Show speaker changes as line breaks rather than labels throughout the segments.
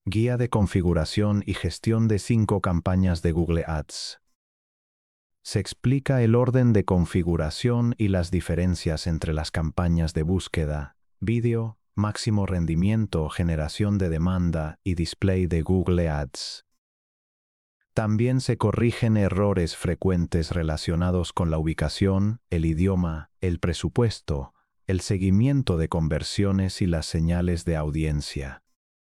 Guía de configuración y gestión de 5 campañas de Google Ads. Se explica el orden de configuración y las diferencias entre las campañas de búsqueda, vídeo, máximo rendimiento, generación de demanda y display de Google Ads. También se corrigen errores frecuentes relacionados con la ubicación, el idioma, el presupuesto, el seguimiento de conversiones y las señales de audiencia.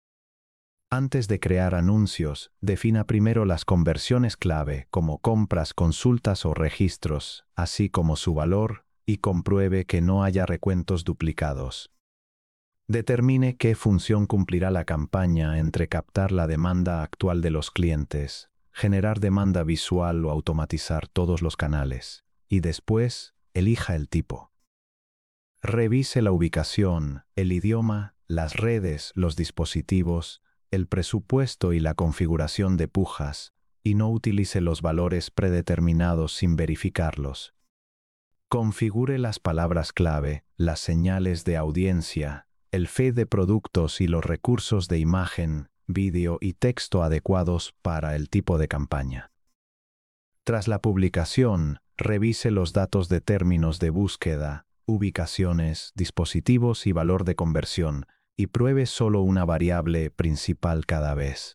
Antes de crear anuncios, defina primero las conversiones clave como compras, consultas o registros, así como su valor, y compruebe que no haya recuentos duplicados. Determine qué función cumplirá la campaña entre captar la demanda actual de los clientes, generar demanda visual o automatizar todos los canales, y después, elija el tipo. Revise la ubicación, el idioma, las redes, los dispositivos, el presupuesto y la configuración de pujas, y no utilice los valores predeterminados sin verificarlos. Configure las palabras clave, las señales de audiencia, el feed de productos y los recursos de imagen, vídeo y texto adecuados para el tipo de campaña. Tras la publicación, revise los datos de términos de búsqueda, ubicaciones, dispositivos y valor de conversión, y pruebe solo una variable principal cada vez.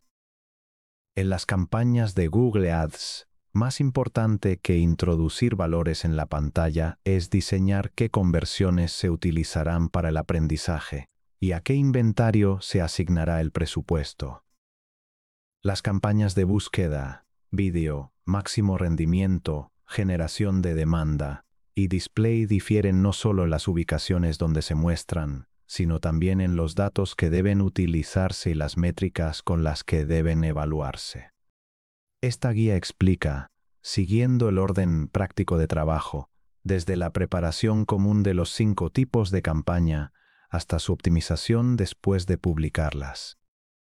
En las campañas de Google Ads, más importante que introducir valores en la pantalla es diseñar qué conversiones se utilizarán para el aprendizaje y a qué inventario se asignará el presupuesto. Las campañas de búsqueda, vídeo, máximo rendimiento, generación de demanda y display difieren no solo en las ubicaciones donde se muestran, sino también en los datos que deben utilizarse y las métricas con las que deben evaluarse. Esta guía explica, siguiendo el orden práctico de trabajo, desde la preparación común de los 5 tipos de campaña hasta su optimización después de publicarlas.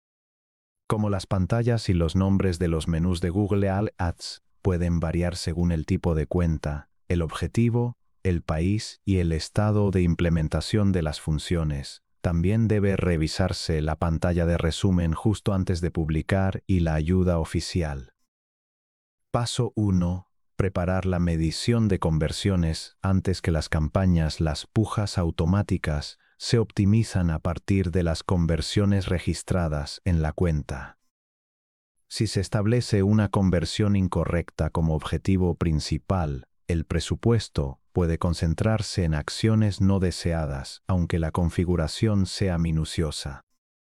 Como las pantallas y los nombres de los menús de Google Ads pueden variar según el tipo de cuenta, el objetivo, el país y el estado de implementación de las funciones, también debe revisarse la pantalla de resumen justo antes de publicar y la ayuda oficial. Paso 1. Preparar la medición de conversiones antes que las campañas. Las pujas automáticas se optimizan a partir de las conversiones registradas en la cuenta. Si se establece una conversión incorrecta como objetivo principal, el presupuesto puede concentrarse en acciones no deseadas, aunque la configuración sea minuciosa.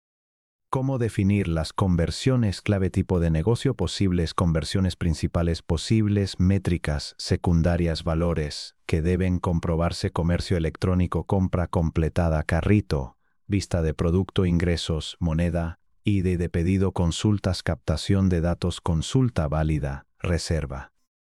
¿Cómo definir las conversiones clave? Tipo de negocio posibles, conversiones principales posibles, métricas secundarias, valores que deben comprobarse, comercio electrónico, compra completada, carrito, vista de producto, ingresos, moneda, ID de pedido, consultas, captación de datos, consulta válida, reserva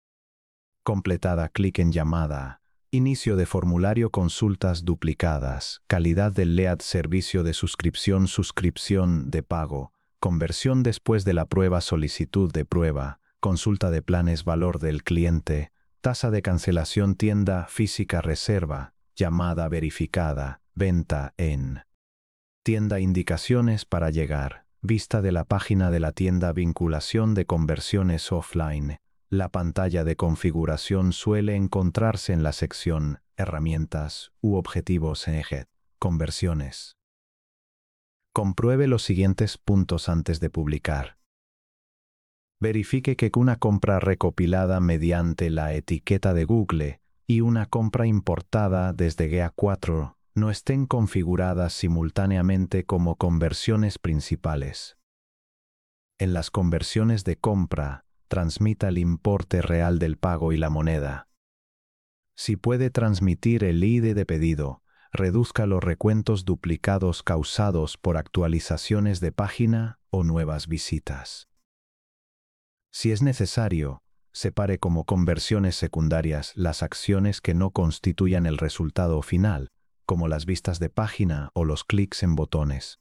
completada, clic en llamada, inicio de formulario, consultas duplicadas, calidad del lead, servicio de suscripción, suscripción de pago, conversión después de la prueba, solicitud de prueba, consulta de planes, valor del cliente, tasa de cancelación, tienda física, reserva, llamada verificada, venta en tienda, indicaciones para llegar, vista de la página de la tienda, vinculación de conversiones offline. La pantalla de configuración suele encontrarse en la sección Herramientas u Objetivos en Conversiones. Compruebe los siguientes puntos antes de publicar. Verifique que una compra recopilada mediante la etiqueta de Google y una compra importada desde GA4 no estén configuradas simultáneamente como conversiones principales. En las conversiones de compra, transmita el importe real del pago y la moneda. Si puede transmitir el ID de pedido, reduzca los recuentos duplicados causados por actualizaciones de página o nuevas visitas. Si es necesario, separe como conversiones secundarias las acciones que no constituyan el resultado final, como las vistas de página o los clics en botones.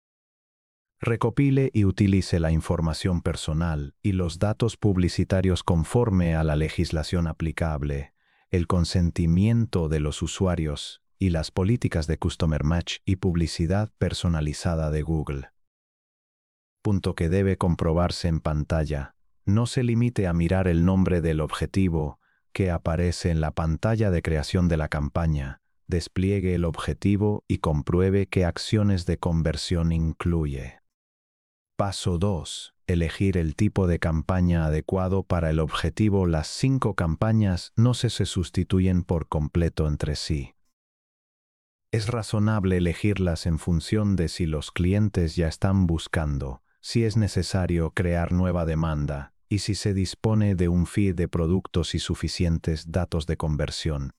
Recopile y utilice la información personal y los datos publicitarios conforme a la legislación aplicable, el consentimiento de los usuarios y las políticas de Customer Match y publicidad personalizada de Google. Punto que debe comprobarse en pantalla. No se limite a mirar el nombre del objetivo que aparece en la pantalla de creación de la campaña. Despliegue el objetivo y compruebe qué acciones de conversión incluye. Paso 2. Elegir el tipo de campaña adecuado para el objetivo. Las 5 campañas no se sustituyen por completo entre sí. Es razonable elegirlas en función de si los clientes ya están buscando, si es necesario crear nueva demanda y si se dispone de un feed de productos y suficientes datos de conversión.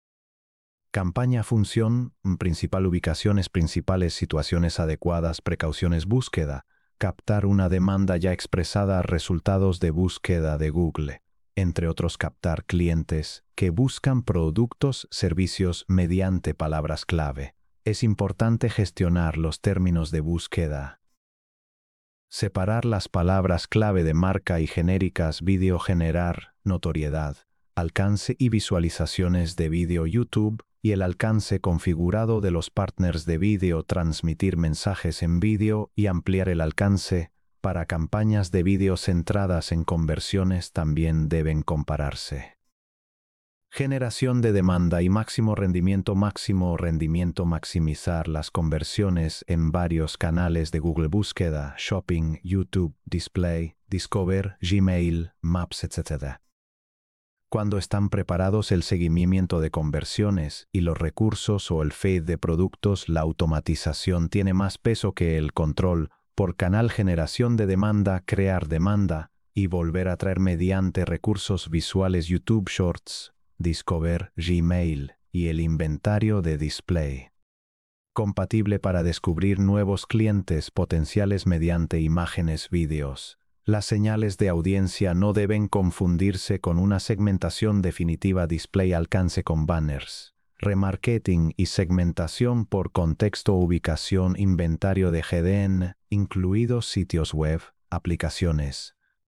Campaña función, principal ubicaciones principales, situaciones adecuadas, precauciones, búsqueda, captar una demanda ya expresada, resultados de búsqueda de Google, entre otros captar clientes que buscan productos, servicios mediante palabras clave. Es importante gestionar los términos de búsqueda. Separar las palabras clave de marca y genéricas. Vídeo, generar notoriedad, alcance y visualizaciones de vídeo. YouTube y el alcance configurado de los partners de vídeo. Transmitir mensajes en vídeo y ampliar el alcance. Para campañas de vídeo centradas en conversiones también deben compararse. Generación de demanda y máximo rendimiento. Máximo rendimiento: maximizar las conversiones en varios canales de Google: búsqueda, shopping, YouTube, display, Discover, Gmail, Maps, etc. Cuando están preparados el seguimiento de conversiones y los recursos o el feed de productos, la automatización tiene más peso que el control por canal. Generación de demanda: crear demanda y volver a traer mediante recursos visuales: YouTube Shorts, Discover, Gmail y el inventario de display. Compatible para descubrir nuevos clientes potenciales mediante imágenes, vídeos. Las señales de audiencia no deben confundirse con una segmentación definitiva. Display, alcance con banners, remarketing y segmentación por contexto, ubicación, inventario de GDN, incluidos sitios web, aplicaciones.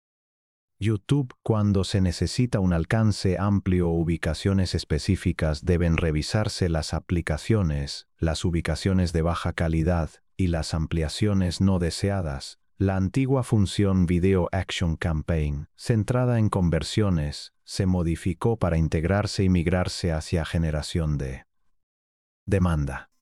YouTube: cuando se necesita un alcance amplio o ubicaciones específicas, deben revisarse las aplicaciones, las ubicaciones de baja calidad y las ampliaciones no deseadas. La antigua función Video Action Campaign, centrada en conversiones, se modificó para integrarse y migrarse hacia generación de demanda.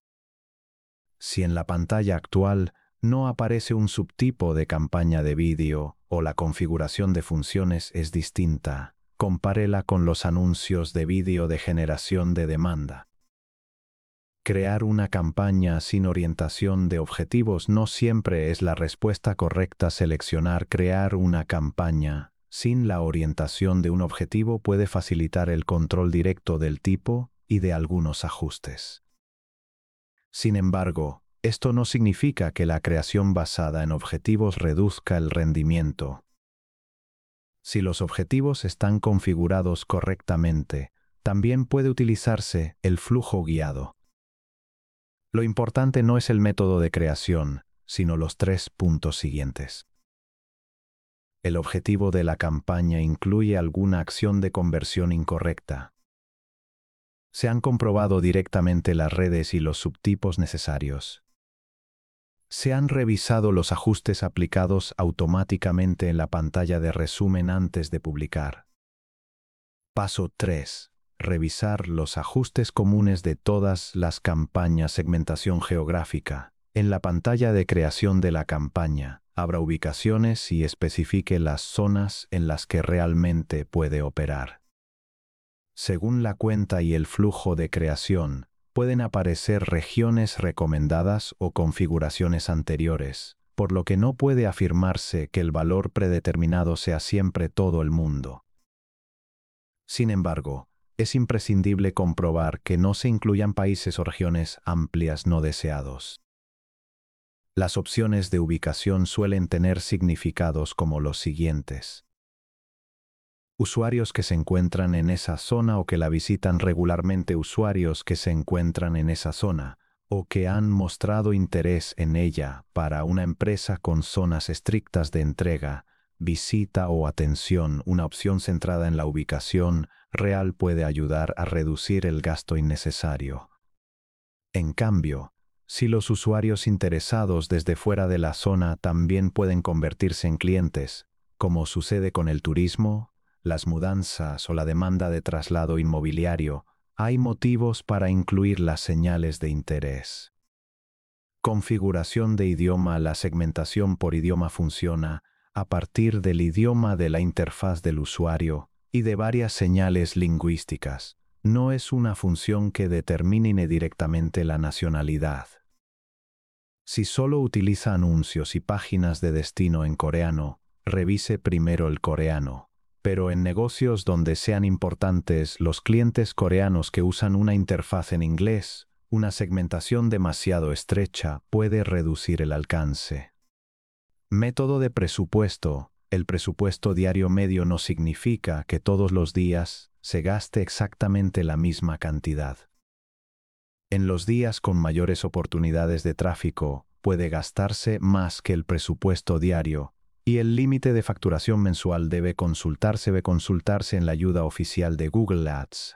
Si en la pantalla actual no aparece un subtipo de campaña de vídeo o la configuración de funciones es distinta, compárela con los anuncios de vídeo de generación de demanda. Crear una campaña sin orientación de objetivos no siempre es la respuesta correcta. Crear una campaña sin la orientación de un objetivo puede facilitar el control directo del tipo y de algunos ajustes. Sin embargo, esto no significa que la creación basada en objetivos reduzca el rendimiento. Si los objetivos están configurados correctamente, también puede utilizarse el flujo guiado. Lo importante no es el método de creación, sino los 3 puntos siguientes. El objetivo de la campaña incluye alguna acción de conversión incorrecta. Se han comprobado directamente las redes y los subtipos necesarios. Se han revisado los ajustes aplicados automáticamente en la pantalla de resumen antes de publicar. Paso 3. Revisar los ajustes comunes de todas las campañas. Segmentación geográfica. En la pantalla de creación de la campaña, abra ubicaciones y especifique las zonas en las que realmente puede operar. Según la cuenta y el flujo de creación, pueden aparecer regiones recomendadas o configuraciones anteriores, por lo que no puede afirmarse que el valor predeterminado sea siempre todo el mundo. Sin embargo, es imprescindible comprobar que no se incluyan países o regiones amplias no deseados. Las opciones de ubicación suelen tener significados como los siguientes: usuarios que se encuentran en esa zona o que la visitan regularmente, usuarios que se encuentran en esa zona o que han mostrado interés en ella. Para una empresa con zonas estrictas de entrega, visita o atención, una opción centrada en la ubicación real puede ayudar a reducir el gasto innecesario. En cambio, Si los usuarios interesados desde fuera de la zona también pueden convertirse en clientes, como sucede con el turismo, las mudanzas o la demanda de traslado inmobiliario, hay motivos para incluir las señales de interés. Configuración de idioma. La segmentación por idioma funciona a partir del idioma de la interfaz del usuario y de varias señales lingüísticas. No es una función que determine directamente la nacionalidad. Si solo utiliza anuncios y páginas de destino en coreano, revise primero el coreano. Pero en negocios donde sean importantes los clientes coreanos que usan una interfaz en inglés, una segmentación demasiado estrecha puede reducir el alcance. Método de presupuesto. El presupuesto diario medio no significa que todos los días se gaste exactamente la misma cantidad. En los días con mayores oportunidades de tráfico, puede gastarse más que el presupuesto diario, y el límite de facturación mensual debe consultarse en la ayuda oficial de Google Ads.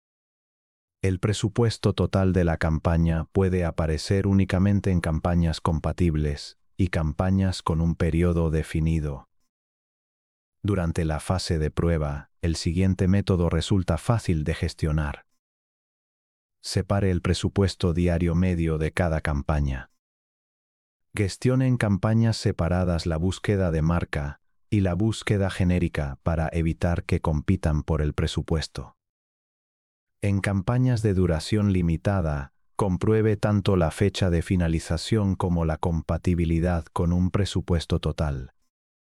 El presupuesto total de la campaña puede aparecer únicamente en campañas compatibles y campañas con un periodo definido. Durante la fase de prueba, el siguiente método resulta fácil de gestionar. Separe el presupuesto diario medio de cada campaña. Gestione en campañas separadas la búsqueda de marca y la búsqueda genérica para evitar que compitan por el presupuesto. En campañas de duración limitada, compruebe tanto la fecha de finalización como la compatibilidad con un presupuesto total.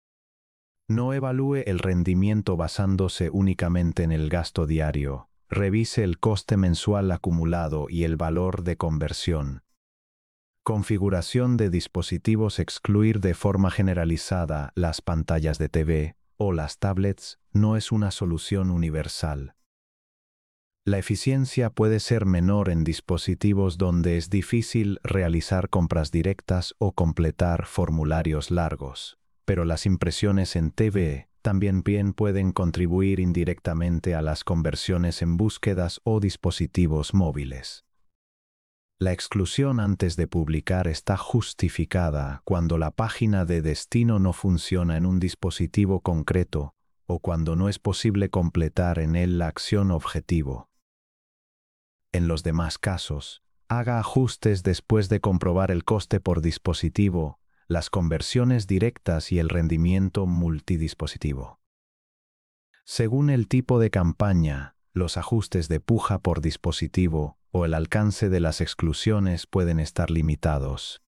No evalúe el rendimiento basándose únicamente en el gasto diario. Revise el coste mensual acumulado y el valor de conversión. Configuración de dispositivos. Excluir de forma generalizada las pantallas de TV o las tablets no es una solución universal. La eficiencia puede ser menor en dispositivos donde es difícil realizar compras directas o completar formularios largos, pero las impresiones en TV también bien pueden contribuir indirectamente a las conversiones en búsquedas o dispositivos móviles. La exclusión antes de publicar está justificada cuando la página de destino no funciona en un dispositivo concreto o cuando no es posible completar en él la acción objetivo. En los demás casos, haga ajustes después de comprobar el coste por dispositivo, las conversiones directas y el rendimiento multidispositivo. Según el tipo de campaña, los ajustes de puja por dispositivo o el alcance de las exclusiones pueden estar limitados.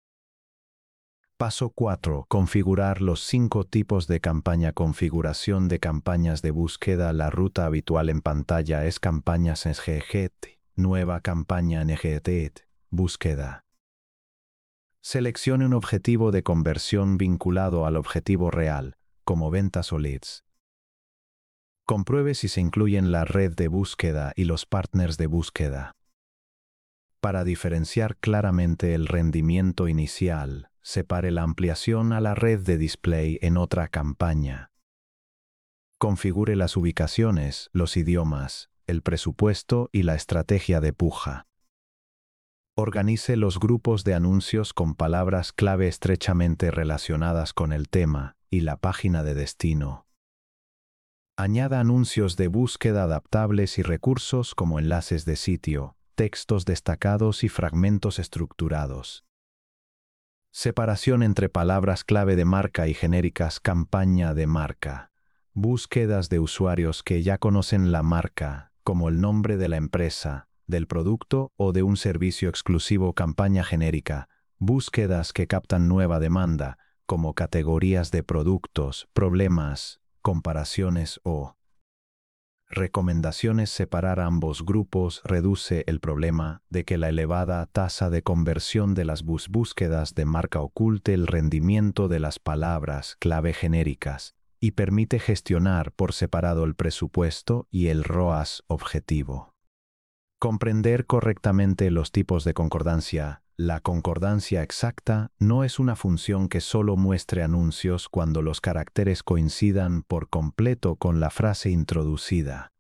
Paso 4. Configurar los 5 tipos de campaña. Configuración de campañas de búsqueda. La ruta habitual en pantalla es campañas NGT, nueva campaña NGT, búsqueda. Seleccione un objetivo de conversión vinculado al objetivo real, como ventas o leads. Compruebe si se incluyen la red de búsqueda y los partners de búsqueda. Para diferenciar claramente el rendimiento inicial, separe la ampliación a la red de display en otra campaña. Configure las ubicaciones, los idiomas, el presupuesto y la estrategia de puja. Organice los grupos de anuncios con palabras clave estrechamente relacionadas con el tema y la página de destino. Añada anuncios de búsqueda adaptables y recursos como enlaces de sitio, textos destacados y fragmentos estructurados. Separación entre palabras clave de marca y genéricas. Campaña de marca. Búsquedas de usuarios que ya conocen la marca, como el nombre de la empresa, del producto o de un servicio exclusivo. Campaña genérica. Búsquedas que captan nueva demanda, como categorías de productos, problemas, comparaciones o recomendaciones. Separar ambos grupos reduce el problema de que la elevada tasa de conversión de las búsquedas de marca oculte el rendimiento de las palabras clave genéricas y permite gestionar por separado el presupuesto y el ROAS objetivo. Comprender correctamente los tipos de concordancia. La concordancia exacta no es una función que solo muestre anuncios cuando los caracteres coincidan por completo con la frase introducida.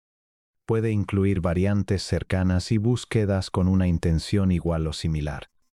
Puede incluir variantes cercanas y búsquedas con una intención igual o similar.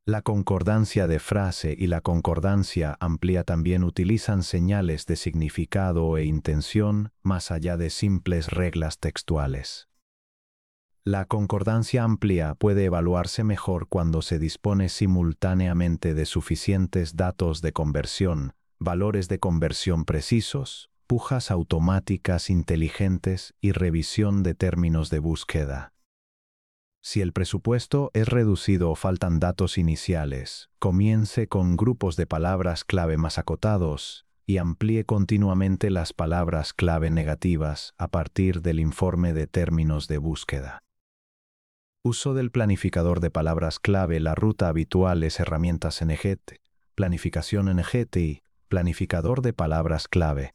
La concordancia de frase y la concordancia amplia también utilizan señales de significado e intención más allá de simples reglas textuales. La concordancia amplia puede evaluarse mejor cuando se dispone simultáneamente de suficientes datos de conversión, valores de conversión precisos, pujas automáticas inteligentes y revisión de términos de búsqueda. Si el presupuesto es reducido o faltan datos iniciales, comience con grupos de palabras clave más acotados y amplíe continuamente las palabras clave negativas a partir del informe de términos de búsqueda. Uso del planificador de palabras clave. La ruta habitual es herramientas NGT, planificación NGT y planificador de palabras clave.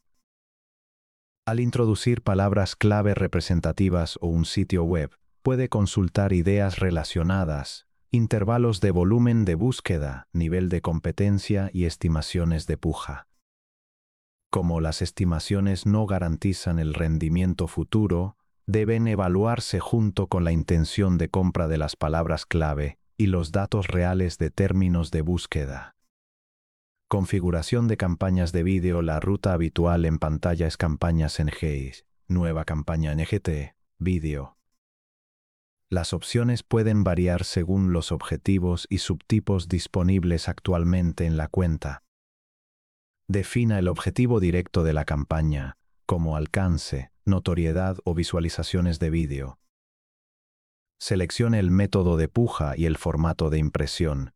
Al introducir palabras clave representativas o un sitio web, puede consultar ideas relacionadas, intervalos de volumen de búsqueda, nivel de competencia y estimaciones de puja. Como las estimaciones no garantizan el rendimiento futuro, deben evaluarse junto con la intención de compra de las palabras clave y los datos reales de términos de búsqueda. Configuración de campañas de vídeo. La ruta habitual en pantalla es campañas NG, nueva campaña NGT, vídeo. Las opciones pueden variar según los objetivos y subtipos disponibles actualmente en la cuenta. Defina el objetivo directo de la campaña, como alcance, notoriedad o visualizaciones de vídeo. Seleccione el método de puja y el formato de impresión.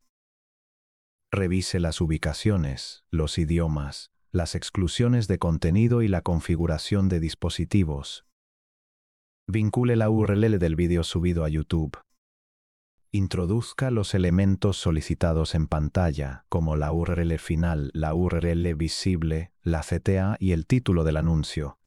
Revise las ubicaciones, los idiomas, las exclusiones de contenido y la configuración de dispositivos. Vincule la URL del vídeo subido a YouTube. Introduzca los elementos solicitados en pantalla, como la URL final, la URL visible, la CTA y el título del anuncio.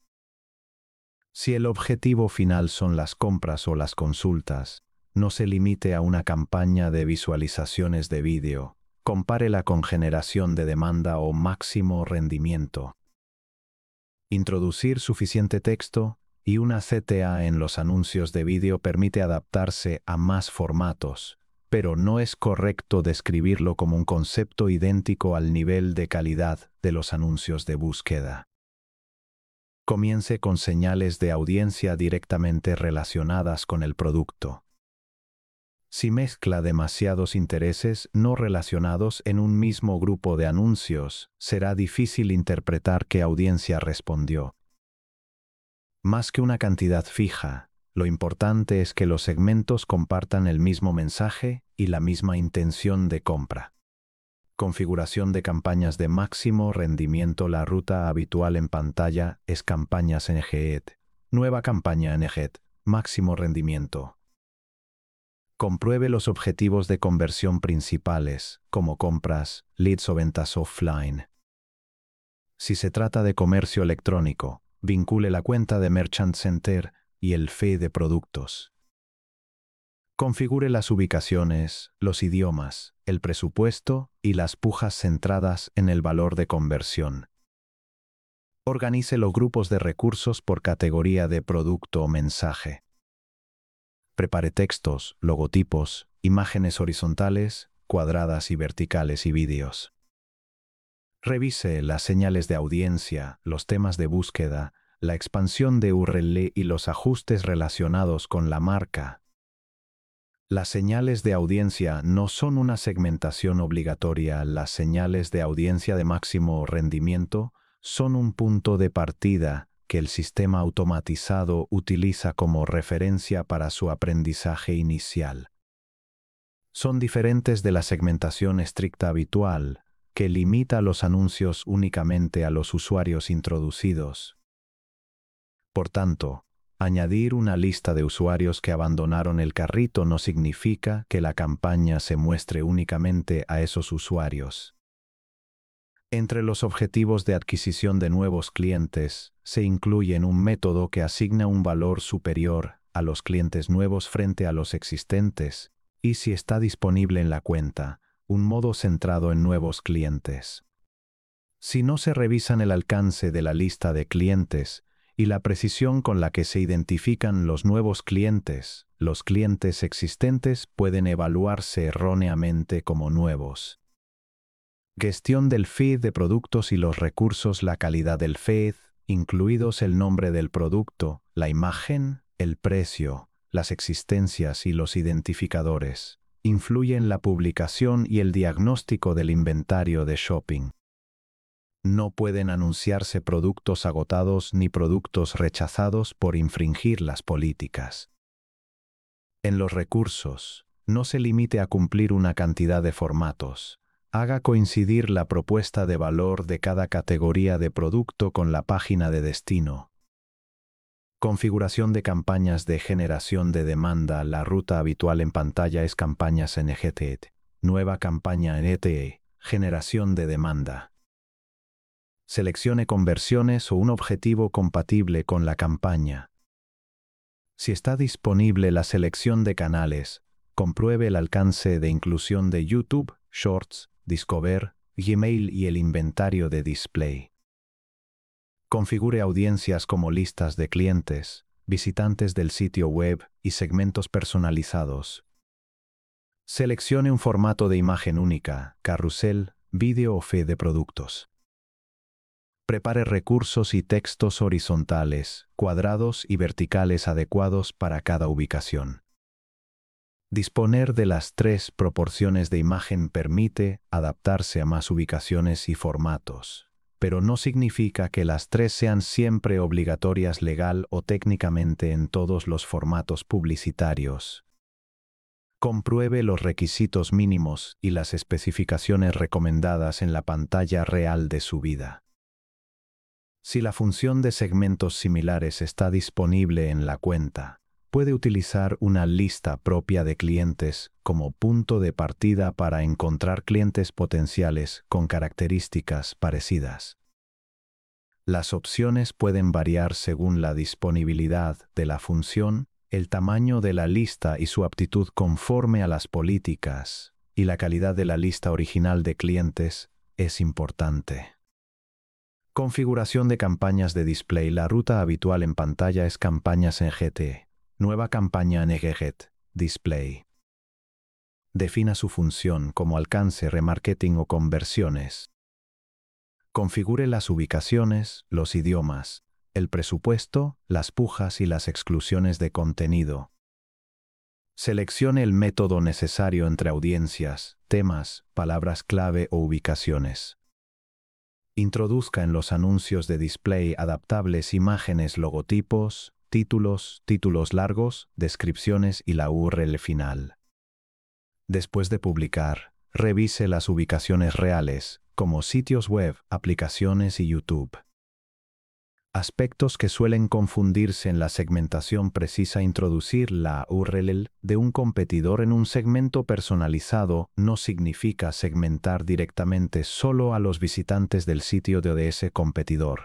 Si el objetivo final son las compras o las consultas, no se limite a una campaña de visualizaciones de vídeo. Compárela con generación de demanda o máximo rendimiento. Introducir suficiente texto y una CTA en los anuncios de vídeo permite adaptarse a más formatos, pero no es correcto describirlo como un concepto idéntico al nivel de calidad de los anuncios de búsqueda. Comience con señales de audiencia directamente relacionadas con el producto. Si mezcla demasiados intereses no relacionados en un mismo grupo de anuncios, será difícil interpretar qué audiencia respondió. Más que una cantidad fija, lo importante es que los segmentos compartan el mismo mensaje y la misma intención de compra. Configuración de campañas de máximo rendimiento. La ruta habitual en pantalla es campañas NGET. Nueva campaña NGET, máximo rendimiento. Compruebe los objetivos de conversión principales, como compras, leads o ventas offline. Si se trata de comercio electrónico, vincule la cuenta de Merchant Center y el feed de productos. Configure las ubicaciones, los idiomas, el presupuesto y las pujas centradas en el valor de conversión. Organice los grupos de recursos por categoría de producto o mensaje. Prepare textos, logotipos, imágenes horizontales, cuadradas y verticales y vídeos. Revise las señales de audiencia, los temas de búsqueda, la expansión de URL y los ajustes relacionados con la marca. Las señales de audiencia no son una segmentación obligatoria. Las señales de audiencia de máximo rendimiento son un punto de partida que el sistema automatizado utiliza como referencia para su aprendizaje inicial. Son diferentes de la segmentación estricta habitual, que limita los anuncios únicamente a los usuarios introducidos. Por tanto, añadir una lista de usuarios que abandonaron el carrito no significa que la campaña se muestre únicamente a esos usuarios. Entre los objetivos de adquisición de nuevos clientes, se incluyen un método que asigna un valor superior a los clientes nuevos frente a los existentes, y si está disponible en la cuenta, un modo centrado en nuevos clientes. Si no se revisan el alcance de la lista de clientes y la precisión con la que se identifican los nuevos clientes. Los clientes existentes pueden evaluarse erróneamente como nuevos. Gestión del feed de productos y los recursos. La calidad del feed, incluidos el nombre del producto, la imagen, el precio, las existencias y los identificadores, influye en la publicación y el diagnóstico del inventario de shopping. No pueden anunciarse productos agotados ni productos rechazados por infringir las políticas. En los recursos, no se limite a cumplir una cantidad de formatos. Haga coincidir la propuesta de valor de cada categoría de producto con la página de destino. Configuración de campañas de generación de demanda. La ruta habitual en pantalla es campañas en EGTED. Nueva campaña en ETE. Generación de demanda. Seleccione conversiones o un objetivo compatible con la campaña. Si está disponible la selección de canales, compruebe el alcance de inclusión de YouTube, Shorts, Discover, Gmail y el inventario de display. Configure audiencias como listas de clientes, visitantes del sitio web y segmentos personalizados. Seleccione un formato de imagen única, carrusel, vídeo o feed de productos. Prepare recursos y textos horizontales, cuadrados y verticales adecuados para cada ubicación. Disponer de las 3 proporciones de imagen permite adaptarse a más ubicaciones y formatos, pero no significa que las 3 sean siempre obligatorias legal o técnicamente en todos los formatos publicitarios. Compruebe los requisitos mínimos y las especificaciones recomendadas en la pantalla real de subida. Si la función de segmentos similares está disponible en la cuenta, puede utilizar una lista propia de clientes como punto de partida para encontrar clientes potenciales con características parecidas. Las opciones pueden variar según la disponibilidad de la función, el tamaño de la lista y su aptitud conforme a las políticas, y la calidad de la lista original de clientes es importante. Configuración de campañas de display. La ruta habitual en pantalla es campañas en GT. Nueva campaña en EGTED. Display. Defina su función como alcance, remarketing o conversiones. Configure las ubicaciones, los idiomas, el presupuesto, las pujas y las exclusiones de contenido. Seleccione el método necesario entre audiencias, temas, palabras clave o ubicaciones. Introduzca en los anuncios de display adaptables imágenes, logotipos, títulos largos, descripciones y la URL final. Después de publicar, revise las ubicaciones reales, como sitios web, aplicaciones y YouTube. Aspectos que suelen confundirse en la segmentación. Precisa introducir la URL de un competidor en un segmento personalizado no significa segmentar directamente solo a los visitantes del sitio de ese competidor.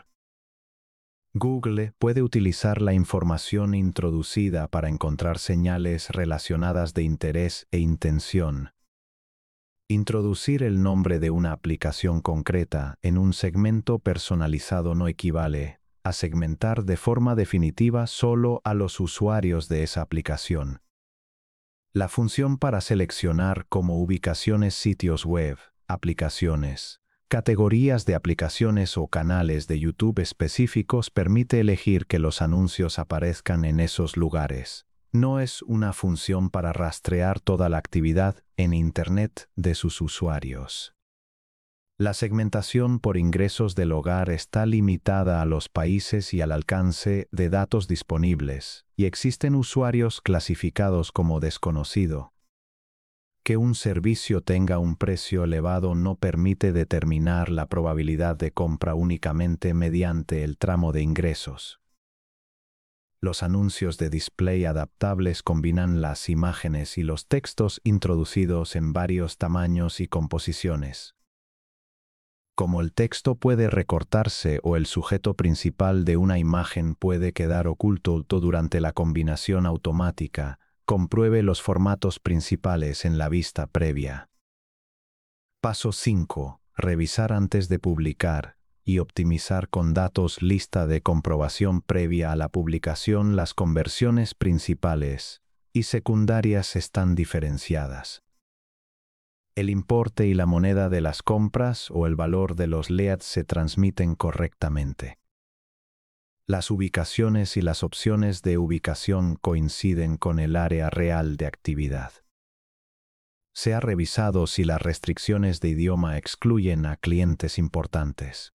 Google puede utilizar la información introducida para encontrar señales relacionadas de interés e intención. Introducir el nombre de una aplicación concreta en un segmento personalizado no equivale a segmentar de forma definitiva solo a los usuarios de esa aplicación. La función para seleccionar como ubicaciones sitios web, aplicaciones, categorías de aplicaciones o canales de YouTube específicos permite elegir que los anuncios aparezcan en esos lugares. No es una función para rastrear toda la actividad en Internet de sus usuarios. La segmentación por ingresos del hogar está limitada a los países y al alcance de datos disponibles, y existen usuarios clasificados como desconocido. Que un servicio tenga un precio elevado no permite determinar la probabilidad de compra únicamente mediante el tramo de ingresos. Los anuncios de display adaptables combinan las imágenes y los textos introducidos en varios tamaños y composiciones. Como el texto puede recortarse o el sujeto principal de una imagen puede quedar oculto durante la combinación automática, compruebe los formatos principales en la vista previa. Paso 5. Revisar antes de publicar y optimizar con datos lista de comprobación previa a la publicación. Las conversiones principales y secundarias están diferenciadas. El importe y la moneda de las compras o el valor de los leads se transmiten correctamente. Las ubicaciones y las opciones de ubicación coinciden con el área real de actividad. Se ha revisado si las restricciones de idioma excluyen a clientes importantes.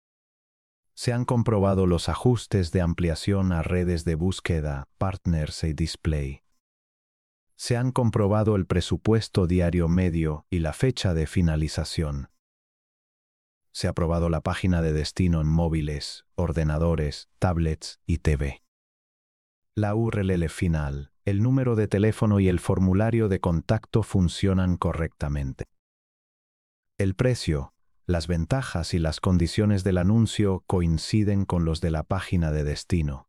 Se han comprobado los ajustes de ampliación a redes de búsqueda, partners y display. Se han comprobado el presupuesto diario medio y la fecha de finalización. Se ha probado la página de destino en móviles, ordenadores, tablets y TV. La URL final, el número de teléfono y el formulario de contacto funcionan correctamente. El precio, las ventajas y las condiciones del anuncio coinciden con los de la página de destino.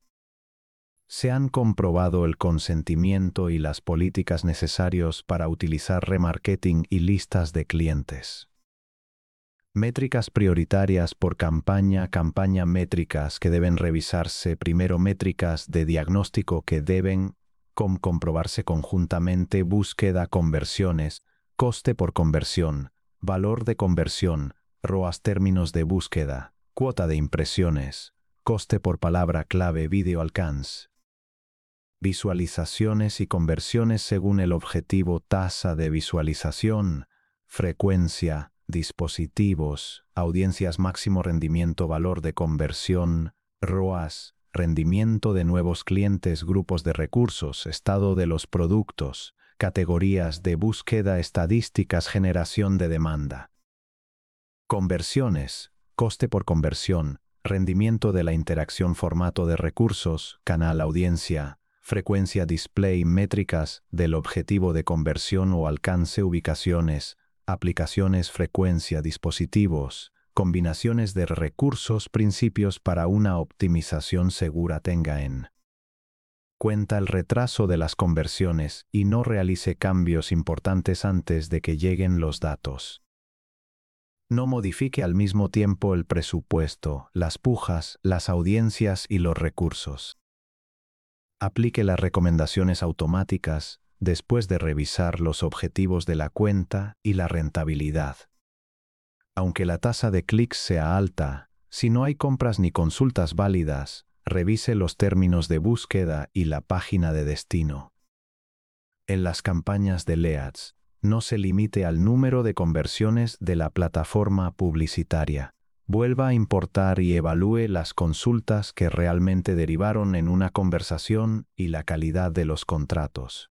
Se han comprobado el consentimiento y las políticas necesarios para utilizar remarketing y listas de clientes. Métricas prioritarias por campaña. Métricas que deben revisarse primero. Métricas de diagnóstico que deben comprobarse conjuntamente. Búsqueda, conversiones, coste por conversión, valor de conversión, ROAS, términos de búsqueda, cuota de impresiones, coste por palabra clave, video alcance. Visualizaciones y conversiones según el objetivo. Tasa de visualización, frecuencia, dispositivos, audiencias, máximo rendimiento, valor de conversión, ROAS, rendimiento de nuevos clientes, grupos de recursos, estado de los productos, categorías de búsqueda, estadísticas, generación de demanda. Conversiones, coste por conversión, rendimiento de la interacción, formato de recursos, canal, audiencia, frecuencia, display, métricas del objetivo de conversión o alcance, ubicaciones, aplicaciones, frecuencia, dispositivos, combinaciones de recursos, principios para una optimización segura. Tenga en cuenta el retraso de las conversiones y no realice cambios importantes antes de que lleguen los datos. No modifique al mismo tiempo el presupuesto, las pujas, las audiencias y los recursos. Aplique las recomendaciones automáticas después de revisar los objetivos de la cuenta y la rentabilidad. Aunque la tasa de clics sea alta, si no hay compras ni consultas válidas, revise los términos de búsqueda y la página de destino. En las campañas de leads, no se limite al número de conversiones de la plataforma publicitaria. Vuelva a importar y evalúe las consultas que realmente derivaron en una conversación y la calidad de los contratos.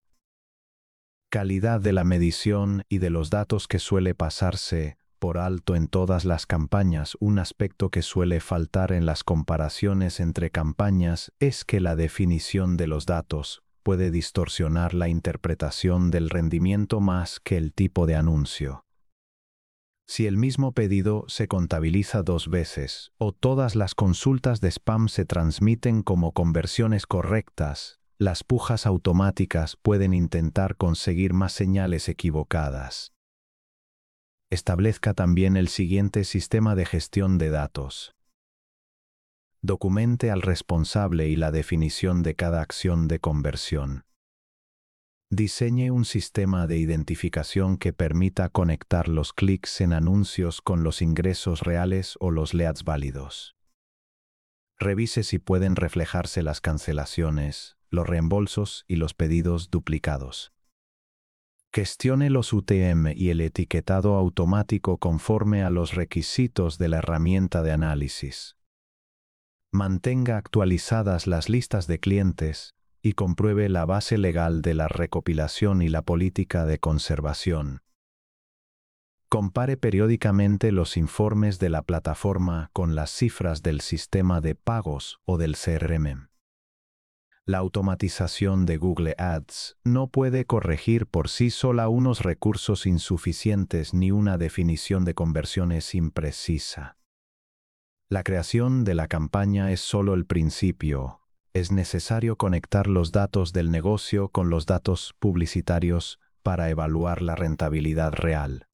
Calidad de la medición y de los datos que suele pasarse por alto en todas las campañas. Un aspecto que suele faltar en las comparaciones entre campañas es que la definición de los datos puede distorsionar la interpretación del rendimiento más que el tipo de anuncio. Si el mismo pedido se contabiliza 2 veces o todas las consultas de spam se transmiten como conversiones correctas, las pujas automáticas pueden intentar conseguir más señales equivocadas. Establezca también el siguiente sistema de gestión de datos. Documente al responsable y la definición de cada acción de conversión. Diseñe un sistema de identificación que permita conectar los clics en anuncios con los ingresos reales o los leads válidos. Revise si pueden reflejarse las cancelaciones, los reembolsos y los pedidos duplicados. Gestione los UTM y el etiquetado automático conforme a los requisitos de la herramienta de análisis. Mantenga actualizadas las listas de clientes y compruebe la base legal de la recopilación y la política de conservación. Compare periódicamente los informes de la plataforma con las cifras del sistema de pagos o del CRM. La automatización de Google Ads no puede corregir por sí sola unos recursos insuficientes ni una definición de conversiones imprecisa. La creación de la campaña es solo el principio. Es necesario conectar los datos del negocio con los datos publicitarios para evaluar la rentabilidad real.